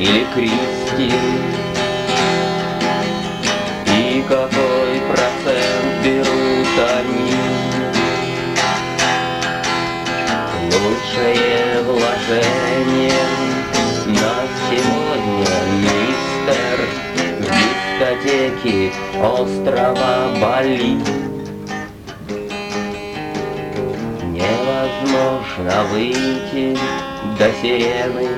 или Кристин? И какой процент берут они? Лучшее вложение на сегодня, мистер, в дискотеке острова Бали. Невозможно выйти до сирены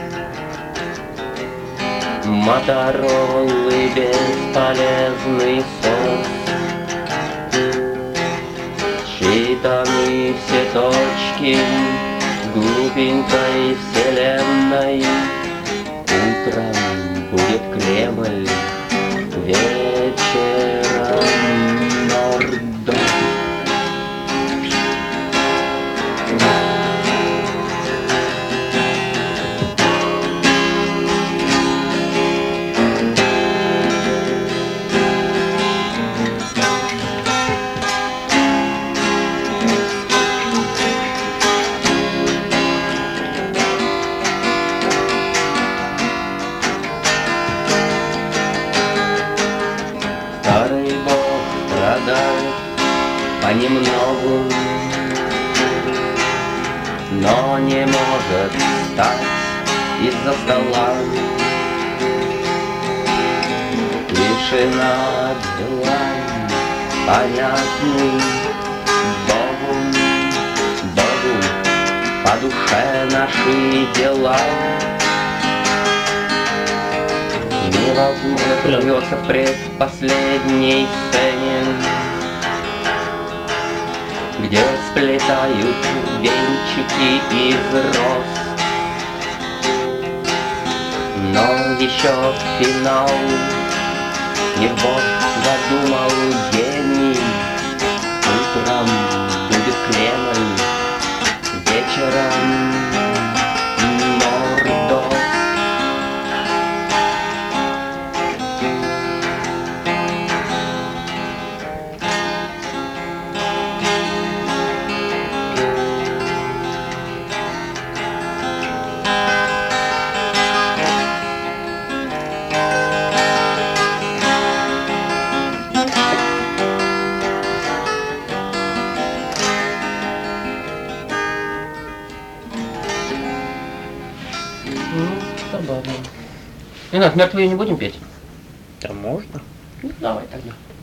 Моторолы, бесполезный сон. Считаны все точки глупенькой вселенной. Утром будет Кремль, вечером Нордон. Старый бог страдает понемногу, но не может встать из-за стола. Тишина дела понятны Богу, Богу по душе наши дела. Невозможно прервется в предпоследней сцене, где сплетают венчики из роз. Но еще финал его задумал гений. Утром будет Кремль, вечером Мордор. Забавно. Ренат, мертвые не будем петь? Да можно. Ну, давай тогда.